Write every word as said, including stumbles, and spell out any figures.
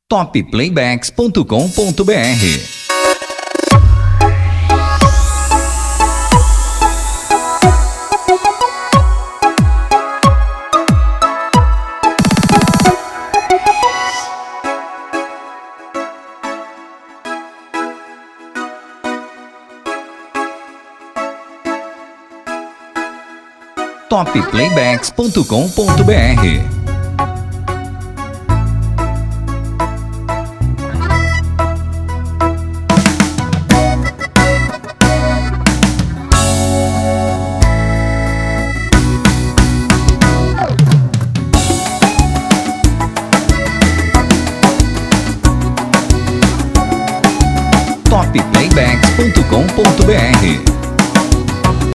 top playbacks ponto com ponto br. top playbacks ponto com ponto br. top playbacks ponto com ponto br.